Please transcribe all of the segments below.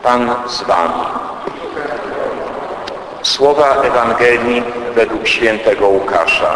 Pan z wami. Słowa Ewangelii według świętego Łukasza.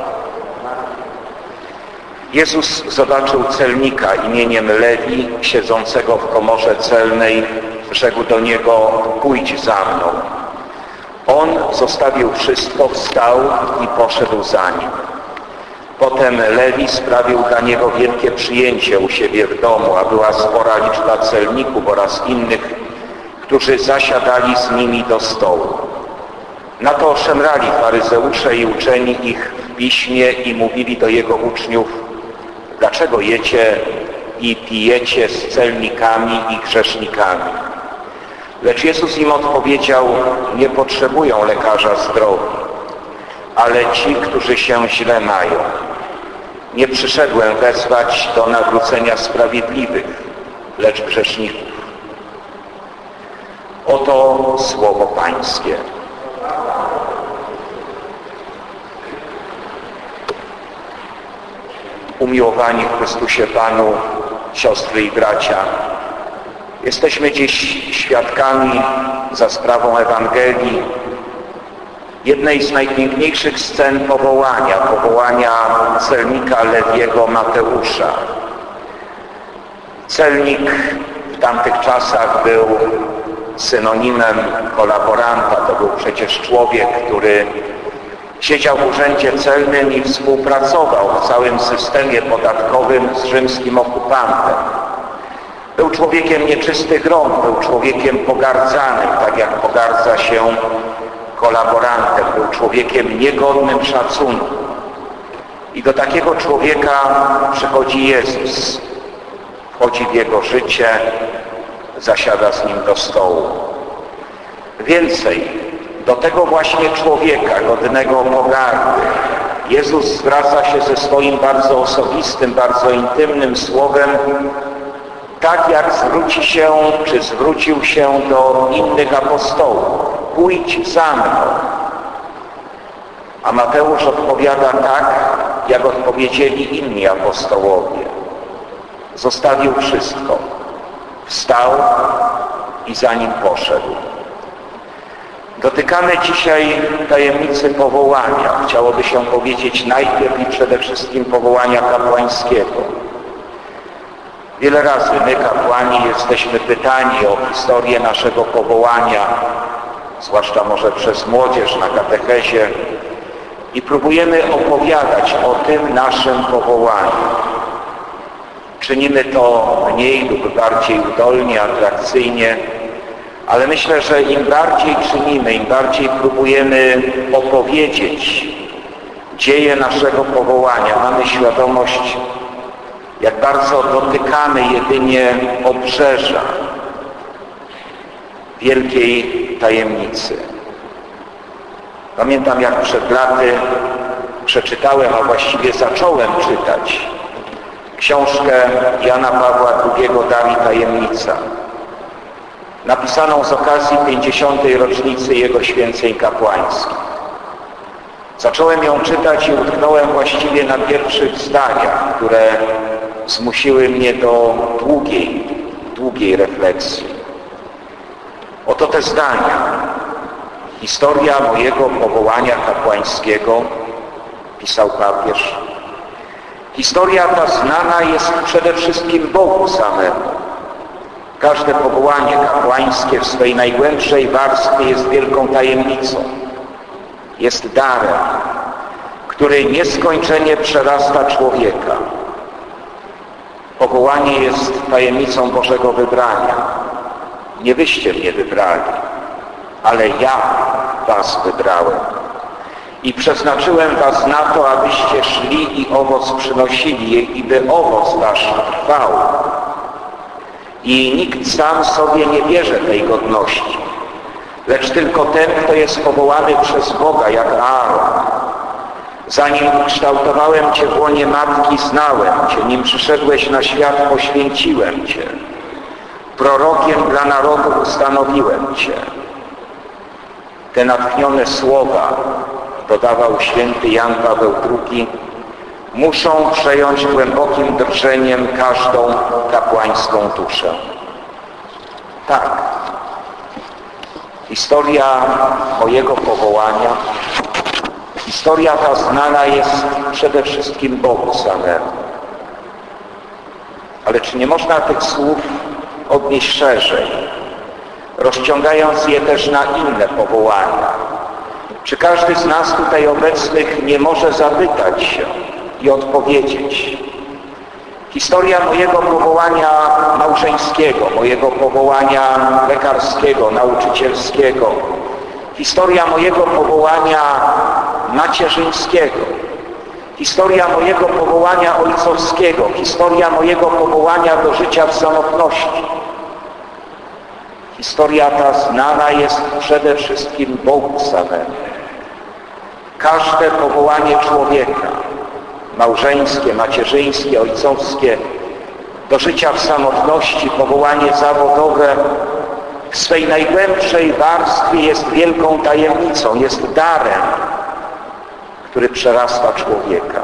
Jezus zobaczył celnika imieniem Lewi, siedzącego w komorze celnej. Rzekł do niego: pójdź za mną. On zostawił wszystko, wstał i poszedł za nim. Potem Lewi sprawił dla niego wielkie przyjęcie u siebie w domu, a była spora liczba celników oraz innych, którzy zasiadali z nimi do stołu. Na to szemrali faryzeusze i uczeni ich w piśmie i mówili do jego uczniów: dlaczego jecie i pijecie z celnikami i grzesznikami? Lecz Jezus im odpowiedział: nie potrzebują lekarza zdrowi, ale ci, którzy się źle mają. Nie przyszedłem wezwać do nawrócenia sprawiedliwych, lecz grzeszników. Oto słowo Pańskie. Umiłowani w Chrystusie Panu, siostry i bracia, jesteśmy dziś świadkami za sprawą Ewangelii jednej z najpiękniejszych scen powołania celnika Lewiego Mateusza. Celnik w tamtych czasach był synonimem kolaboranta. To był przecież człowiek, który siedział w urzędzie celnym i współpracował w całym systemie podatkowym z rzymskim okupantem. Był człowiekiem nieczystych rąk, był człowiekiem pogardzanym, tak jak pogardza się kolaborantem. Był człowiekiem niegodnym szacunku. I do takiego człowieka przychodzi Jezus. Wchodzi w jego życie, zasiada z nim do stołu. Więcej, do tego właśnie człowieka, godnego pogardy, Jezus zwraca się ze swoim bardzo osobistym, bardzo intymnym słowem, tak jak zwrócił się do innych apostołów: pójdź za mną. A Mateusz odpowiada tak, jak odpowiedzieli inni apostołowie. Zostawił wszystko, wstał i za nim poszedł. Dotykamy dzisiaj tajemnicy powołania. Chciałoby się powiedzieć najpierw i przede wszystkim powołania kapłańskiego. Wiele razy my, kapłani, jesteśmy pytani o historię naszego powołania, zwłaszcza może przez młodzież na katechezie, i próbujemy opowiadać o tym naszym powołaniu. Czynimy to mniej lub bardziej udolnie, atrakcyjnie, ale myślę, że im bardziej czynimy, im bardziej próbujemy opowiedzieć dzieje naszego powołania, mamy świadomość, jak bardzo dotykamy jedynie obrzeża wielkiej tajemnicy. Pamiętam, jak przed laty przeczytałem, a właściwie zacząłem czytać książkę Jana Pawła II Dar i tajemnica, napisaną z okazji 50. rocznicy jego święceń kapłańskich. Zacząłem ją czytać i utknąłem właściwie na pierwszych zdaniach, które zmusiły mnie do długiej refleksji. Oto te zdania. Historia mojego powołania kapłańskiego, pisał papież. Historia ta znana jest przede wszystkim Bogu samemu. Każde powołanie kapłańskie w swej najgłębszej warstwie jest wielką tajemnicą. Jest darem, który nieskończenie przerasta człowieka. Powołanie jest tajemnicą Bożego wybrania. Nie wyście mnie wybrali, ale ja was wybrałem i przeznaczyłem was na to, abyście szli i owoc przynosili, i by owoc wasz trwał. I nikt sam sobie nie bierze tej godności, lecz tylko ten, kto jest powołany przez Boga, jak Aaron. Zanim ukształtowałem Cię w łonie matki, znałem Cię. Nim przyszedłeś na świat, poświęciłem Cię. Prorokiem dla narodu ustanowiłem Cię. Te natchnione słowa, dodawał święty Jan Paweł II, muszą przejąć głębokim drżeniem każdą kapłańską duszę. Tak, Historia mojego powołania, historia ta znana jest przede wszystkim Bogu samemu. Ale czy nie można tych słów odnieść szerzej, rozciągając je też na inne powołania? Czy każdy z nas tutaj obecnych nie może zapytać się i odpowiedzieć? Historia mojego powołania małżeńskiego, mojego powołania lekarskiego, nauczycielskiego, historia mojego powołania macierzyńskiego, historia mojego powołania ojcowskiego, historia mojego powołania do życia w samotności. Historia ta znana jest przede wszystkim Bogu samemu. Każde powołanie człowieka, małżeńskie, macierzyńskie, ojcowskie, do życia w samotności, powołanie zawodowe, w swej najgłębszej warstwie jest wielką tajemnicą, jest darem, który przerasta człowieka.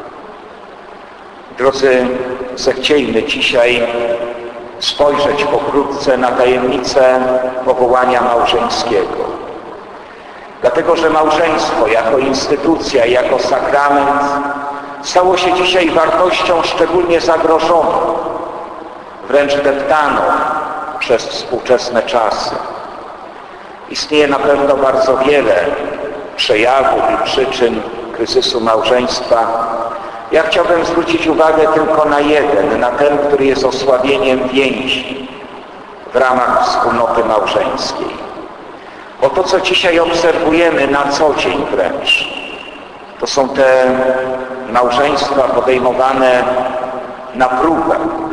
Drodzy, zechciejmy dzisiaj spojrzeć pokrótce na tajemnicę powołania małżeńskiego. Dlatego, że małżeństwo jako instytucja, jako sakrament stało się dzisiaj wartością szczególnie zagrożoną, wręcz deptaną przez współczesne czasy. Istnieje na pewno bardzo wiele przejawów i przyczyn kryzysu małżeństwa. Ja chciałbym zwrócić uwagę tylko na jeden, na ten, który jest osłabieniem więzi w ramach wspólnoty małżeńskiej. Bo to, co dzisiaj obserwujemy na co dzień wręcz, to są te małżeństwa podejmowane na próbę.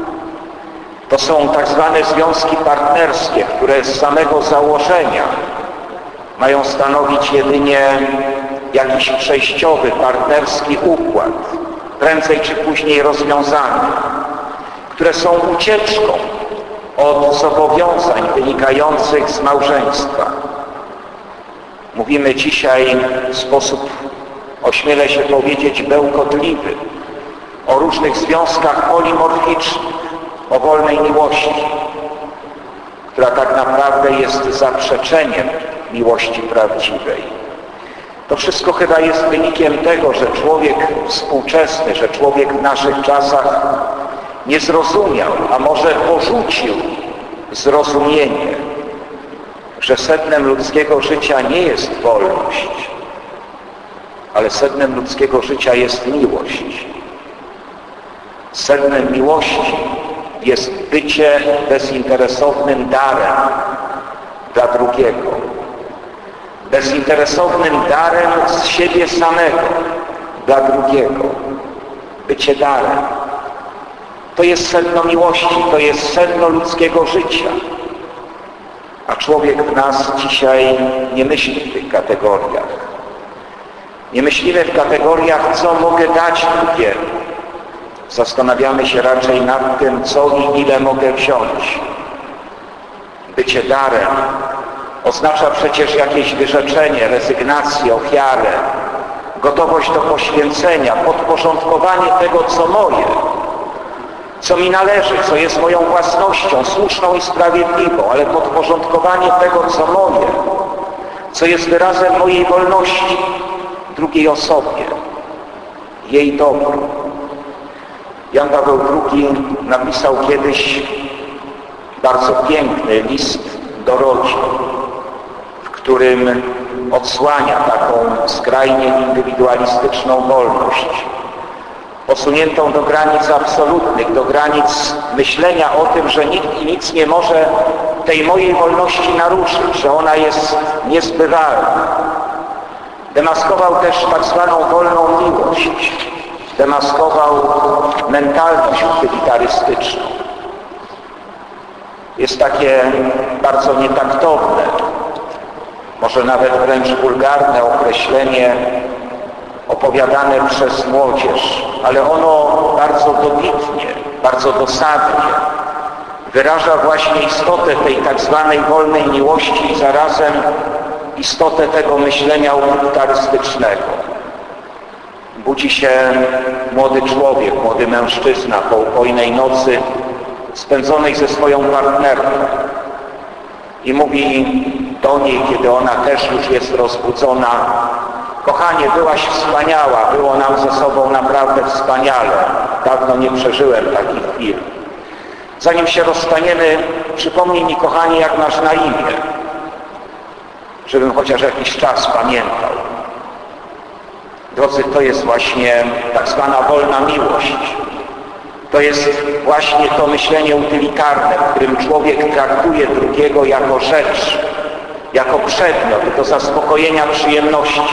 To są tak zwane związki partnerskie, które z samego założenia mają stanowić jedynie jakiś przejściowy, partnerski układ, prędzej czy później rozwiązany, które są ucieczką od zobowiązań wynikających z małżeństwa. Mówimy dzisiaj w sposób, ośmielę się powiedzieć, bełkotliwy o różnych związkach polimorficznych, o wolnej miłości, która tak naprawdę jest zaprzeczeniem miłości prawdziwej. To wszystko chyba jest wynikiem tego, że człowiek współczesny, że człowiek w naszych czasach nie zrozumiał, a może porzucił zrozumienie, że sednem ludzkiego życia nie jest wolność, ale sednem ludzkiego życia jest miłość. Sednem miłości jest bycie bezinteresownym darem dla drugiego. Bezinteresownym darem z siebie samego dla drugiego. Bycie darem. To jest sedno miłości, to jest sedno ludzkiego życia. A człowiek w nas dzisiaj nie myśli w tych kategoriach. Nie myślimy w kategoriach, co mogę dać drugiemu. Zastanawiamy się raczej nad tym, co i ile mogę wziąć. Bycie darem oznacza przecież jakieś wyrzeczenie, rezygnację, ofiarę, gotowość do poświęcenia, podporządkowanie tego, co moje, co mi należy, co jest moją własnością, słuszną i sprawiedliwą, ale podporządkowanie tego, co moje, co jest wyrazem mojej wolności drugiej osobie, jej dobru. Jan Paweł II napisał kiedyś bardzo piękny list do rodzin, w którym odsłania taką skrajnie indywidualistyczną wolność, posuniętą do granic absolutnych, do granic myślenia o tym, że nikt i nic nie może tej mojej wolności naruszyć, że ona jest niezbywalna. Demaskował też tak zwaną wolną miłość. Demaskował mentalność utylitarystyczną. Jest takie bardzo nietaktowne, może nawet wręcz wulgarne określenie opowiadane przez młodzież, ale ono bardzo dobitnie, bardzo dosadnie wyraża właśnie istotę tej tak zwanej wolnej miłości i zarazem istotę tego myślenia utylitarystycznego. Budzi się młody człowiek, młody mężczyzna po upojnej nocy spędzonej ze swoją partnerką i mówi: do niej, kiedy ona też już jest rozbudzona: kochanie, byłaś wspaniała, było nam ze sobą naprawdę wspaniale. Dawno nie przeżyłem takich chwil. Zanim się rozstaniemy, przypomnij mi, kochanie, jak masz na imię, żebym chociaż jakiś czas pamiętał. Drodzy, to jest właśnie tak zwana wolna miłość. To jest właśnie to myślenie utylitarne, w którym człowiek traktuje drugiego jako rzecz, jako przedmiot do zaspokojenia przyjemności.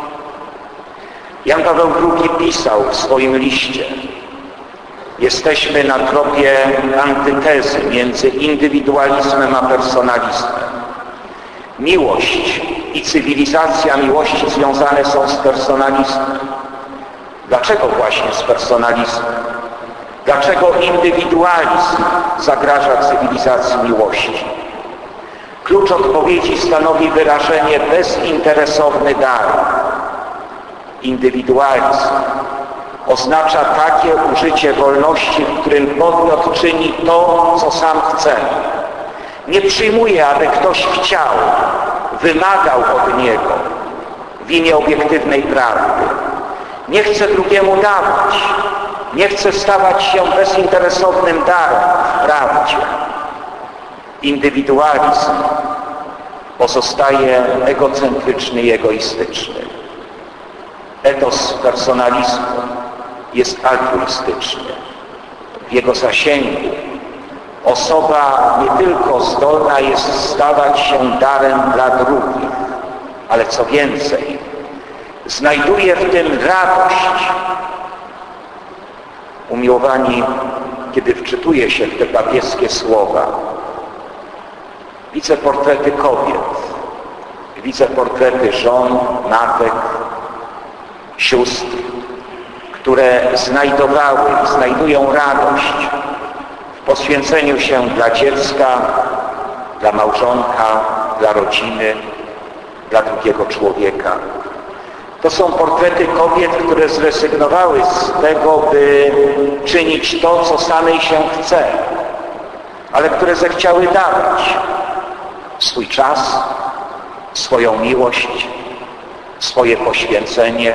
Jan Paweł II pisał w swoim liście: jesteśmy na tropie antytezy między indywidualizmem a personalizmem. Miłość i cywilizacja miłości związane są z personalizmem. Dlaczego właśnie z personalizmem? Dlaczego indywidualizm zagraża cywilizacji miłości? Klucz odpowiedzi stanowi wyrażenie bezinteresowny dar. Indywidualizm oznacza takie użycie wolności, w którym podmiot czyni to, co sam chce. Nie przyjmuje, aby ktoś chciał, wymagał od niego w imię obiektywnej prawdy. Nie chce drugiemu dawać, nie chce stawać się bezinteresownym darem w prawdzie. Indywidualizm pozostaje egocentryczny i egoistyczny. Etos personalizmu jest altruistyczny. W jego zasięgu osoba nie tylko zdolna jest stawać się darem dla drugich, ale co więcej, znajduje w tym radość. Umiłowani, kiedy wczytuje się w te papieskie słowa, widzę portrety kobiet, widzę portrety żon, matek, sióstr, które znajdowały i znajdują radość w poświęceniu się dla dziecka, dla małżonka, dla rodziny, dla drugiego człowieka. To są portrety kobiet, które zrezygnowały z tego, by czynić to, co samej się chce, ale które zechciały dawać swój czas, swoją miłość, swoje poświęcenie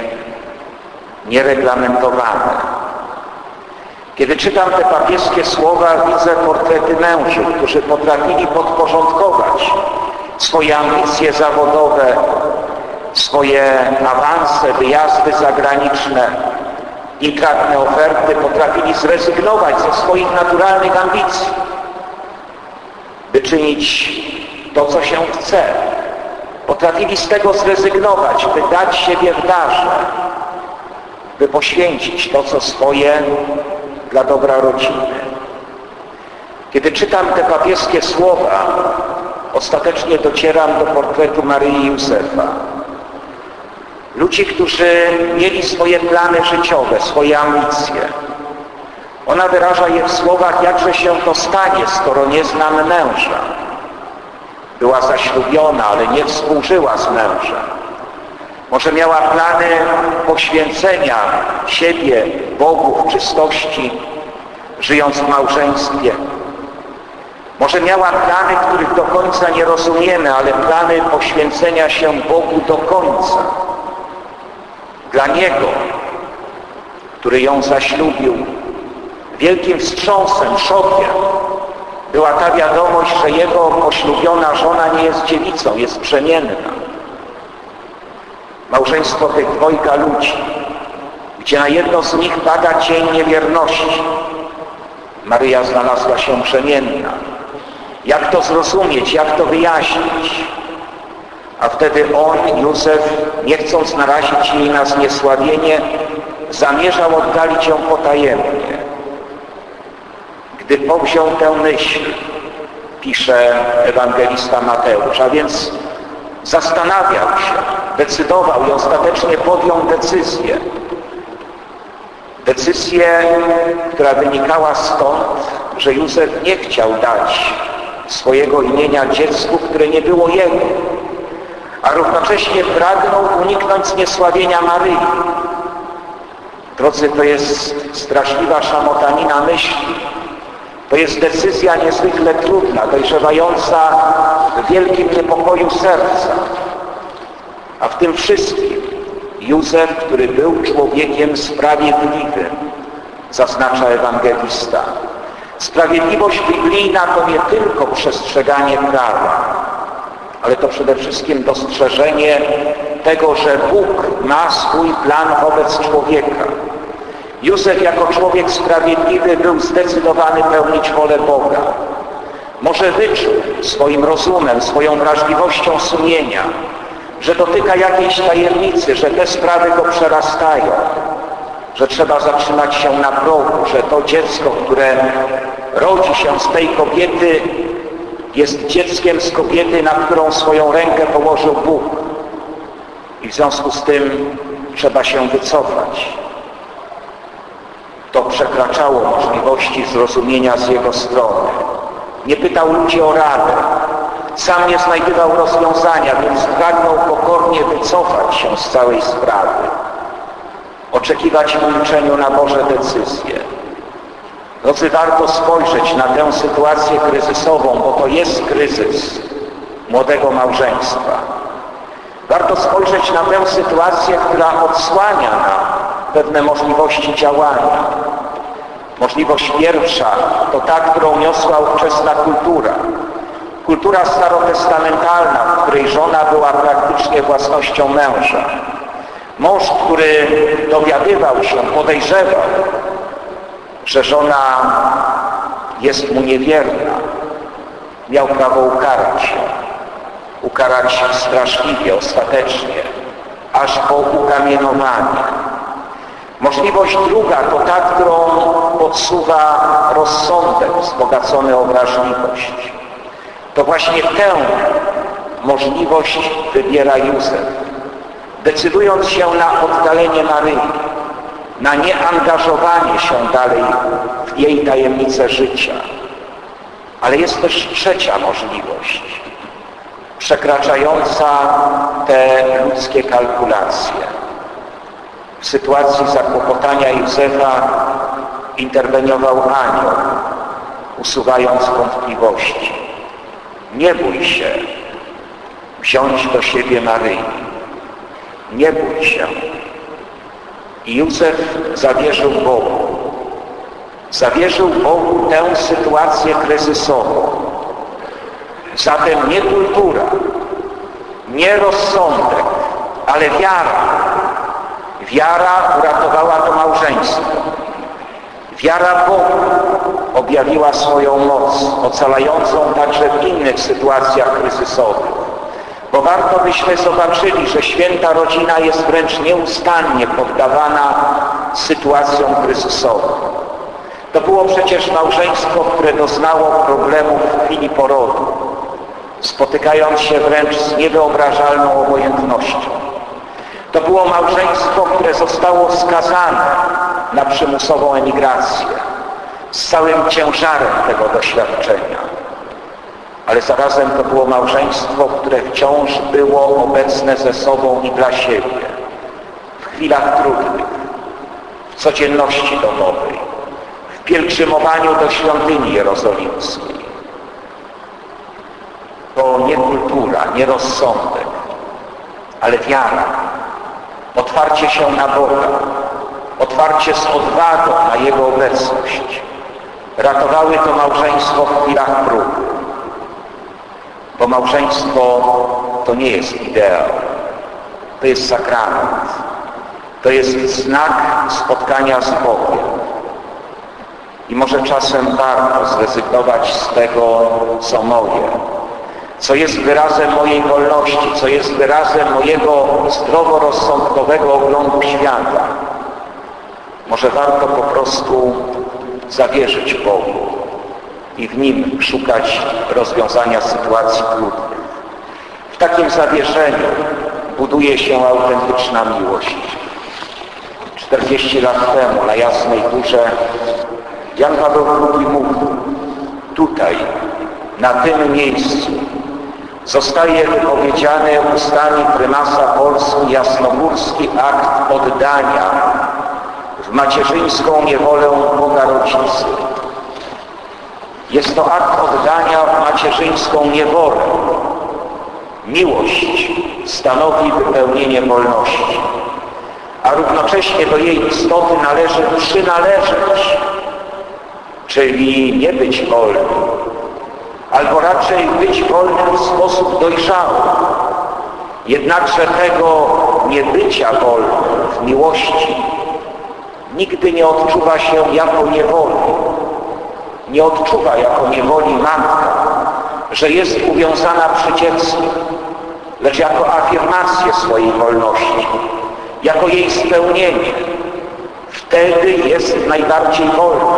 niereglamentowane. Kiedy czytam te papieskie słowa, widzę portrety mężów, którzy potrafili podporządkować swoje ambicje zawodowe, swoje awanse, wyjazdy zagraniczne, intratne oferty, potrafili zrezygnować ze swoich naturalnych ambicji, by czynić to, co się chce. Potrafili z tego zrezygnować, by dać siebie w darze, by poświęcić to, co swoje, dla dobra rodziny. Kiedy czytam te papieskie słowa, ostatecznie docieram do portretu Maryi i Józefa. Ludzi, którzy mieli swoje plany życiowe, swoje ambicje. Ona wyraża je w słowach: jakże się to stanie, skoro nie znam męża. Była zaślubiona, ale nie współżyła z mężem. Może miała plany poświęcenia siebie Bogu w czystości, żyjąc w małżeństwie. Może miała plany, których do końca nie rozumiemy, ale plany poświęcenia się Bogu do końca. Dla Niego, który ją zaślubił. Wielkim wstrząsem, szokiem była ta wiadomość, że jego poślubiona żona nie jest dziewicą, jest przemienna. Małżeństwo tych dwojga ludzi, gdzie na jedno z nich pada cień niewierności. Maryja znalazła się przemienna. Jak to zrozumieć, jak to wyjaśnić? A wtedy on, Józef, nie chcąc narazić jej na zniesławienie, zamierzał oddalić ją potajemnie. Gdy powziął tę myśl, pisze ewangelista Mateusz, a więc zastanawiał się, decydował i ostatecznie podjął decyzję. Decyzję, która wynikała stąd, że Józef nie chciał dać swojego imienia dziecku, które nie było jego, a równocześnie pragnął uniknąć zniesławienia Maryi. Drodzy, to jest straszliwa szamotanina myśli. To jest decyzja niezwykle trudna, dojrzewająca w wielkim niepokoju serca. A w tym wszystkim Józef, który był człowiekiem sprawiedliwym, zaznacza ewangelista. Sprawiedliwość biblijna to nie tylko przestrzeganie prawa, ale to przede wszystkim dostrzeżenie tego, że Bóg ma swój plan wobec człowieka. Józef jako człowiek sprawiedliwy był zdecydowany pełnić wolę Boga. Może wyczuł swoim rozumem, swoją wrażliwością sumienia, że dotyka jakiejś tajemnicy, że te sprawy go przerastają, że trzeba zatrzymać się na progu, że to dziecko, które rodzi się z tej kobiety, jest dzieckiem z kobiety, na którą swoją rękę położył Bóg. I w związku z tym trzeba się wycofać. To przekraczało możliwości zrozumienia z jego strony. Nie pytał ludzi o radę. Sam nie znajdował rozwiązania, więc pragnął pokornie wycofać się z całej sprawy. Oczekiwać w milczeniu na Boże decyzje. Drodzy, warto spojrzeć na tę sytuację kryzysową, bo to jest kryzys młodego małżeństwa. Warto spojrzeć na tę sytuację, która odsłania nam pewne możliwości działania. Możliwość pierwsza to ta, którą niosła ówczesna kultura. Kultura starotestamentalna, w której żona była praktycznie własnością męża. Mąż, który dowiadywał się, podejrzewał, że żona jest mu niewierna, miał prawo ukarać straszliwie, ostatecznie, aż po ukamienowanie. Możliwość druga to ta, którą podsuwa rozsądek wzbogacony o wrażliwość. To właśnie tę możliwość wybiera Józef, decydując się na oddalenie Maryi, na nieangażowanie się dalej w jej tajemnicę życia. Ale jest też trzecia możliwość, przekraczająca te ludzkie kalkulacje. W sytuacji zakłopotania Józefa interweniował anioł, usuwając wątpliwości. Nie bój się wziąć do siebie Maryi. Nie bój się. I Józef zawierzył Bogu. Zawierzył Bogu tę sytuację kryzysową. Zatem nie kultura, nie rozsądek, ale wiara. Wiara uratowała to małżeństwo. Wiara Bogu objawiła swoją moc, ocalającą także w innych sytuacjach kryzysowych. Bo warto byśmy zobaczyli, że święta rodzina jest wręcz nieustannie poddawana sytuacjom kryzysowym. To było przecież małżeństwo, które doznało problemów w chwili porodu, spotykając się wręcz z niewyobrażalną obojętnością. To było małżeństwo, które zostało skazane na przymusową emigrację z całym ciężarem tego doświadczenia. Ale zarazem to było małżeństwo, które wciąż było obecne ze sobą i dla siebie. W chwilach trudnych, w codzienności domowej, w pielgrzymowaniu do świątyni jerozolimskiej. To nie kultura, nie rozsądek, ale wiara. Otwarcie się na Boga, otwarcie z odwagą na Jego obecność. Ratowały to małżeństwo w chwilach próby. Bo małżeństwo to nie jest ideał, to jest sakrament, to jest znak spotkania z Bogiem. I może czasem warto zrezygnować z tego, co moje, co jest wyrazem mojej wolności, co jest wyrazem mojego zdroworozsądkowego oglądu świata. Może warto po prostu zawierzyć Bogu i w Nim szukać rozwiązania sytuacji trudnych. W takim zawierzeniu buduje się autentyczna miłość. 40 lat temu na Jasnej Górze Jan Paweł II mówił: tutaj, na tym miejscu zostaje wypowiedziany ustami prymasa Polski jasnogórski akt oddania w macierzyńską niewolę Boga Rodzicy. Jest to akt oddania w macierzyńską niewolę, Miłość stanowi wypełnienie wolności, a równocześnie do jej istoty należy przynależeć, czyli nie być wolnym, albo raczej być wolnym w sposób dojrzały. Jednakże tego niebycia wolnym w miłości nigdy nie odczuwa się jako niewoli. Nie odczuwa jako niewoli matka, że jest uwiązana przy dziecku, lecz jako afirmację swojej wolności, jako jej spełnienie. Wtedy jest najbardziej wolna.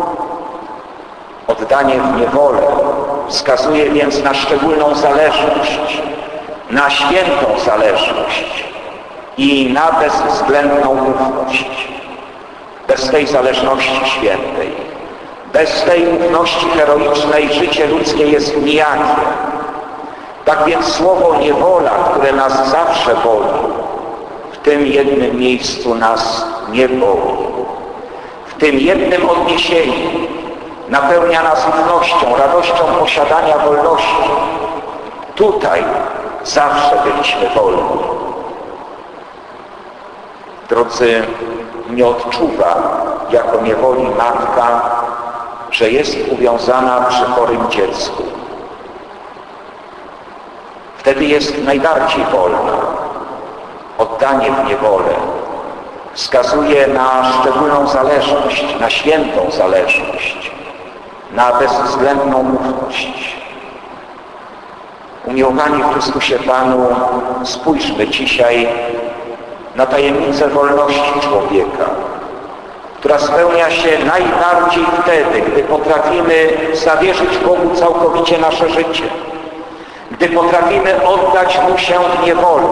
Oddanie w niewolę wskazuje więc na szczególną zależność, na świętą zależność i na bezwzględną ufność. Bez tej zależności świętej, bez tej ufności heroicznej życie ludzkie jest nijakie. Tak więc słowo niewola, które nas zawsze boli, w tym jednym miejscu nas nie boli. W tym jednym odniesieniu napełnia nas ufnością, radością posiadania wolności. Tutaj zawsze byliśmy wolni. Drodzy, nie odczuwa jako niewoli matka, że jest uwiązana przy chorym dziecku. Wtedy jest najbardziej wolna. Oddanie w niewolę wskazuje na szczególną zależność, na świętą zależność, na bezwzględną ufność. Umiłowani w Chrystusie Panu, spójrzmy dzisiaj na tajemnicę wolności człowieka, która spełnia się najbardziej wtedy, gdy potrafimy zawierzyć Bogu całkowicie nasze życie, gdy potrafimy oddać Mu się w niewolę.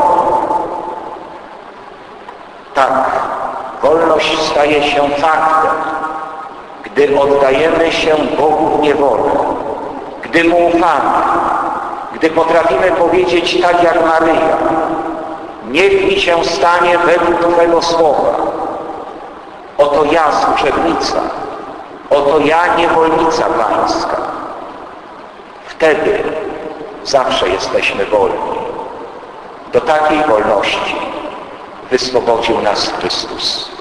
Tak, wolność staje się faktem, gdy oddajemy się Bogu w niewolę, gdy Mu ufamy, gdy potrafimy powiedzieć tak jak Maryja: niech mi się stanie według Twego słowa. Oto ja, służebnica, oto ja, niewolnica Pańska. Wtedy zawsze jesteśmy wolni. Do takiej wolności wyswobodził nas Chrystus.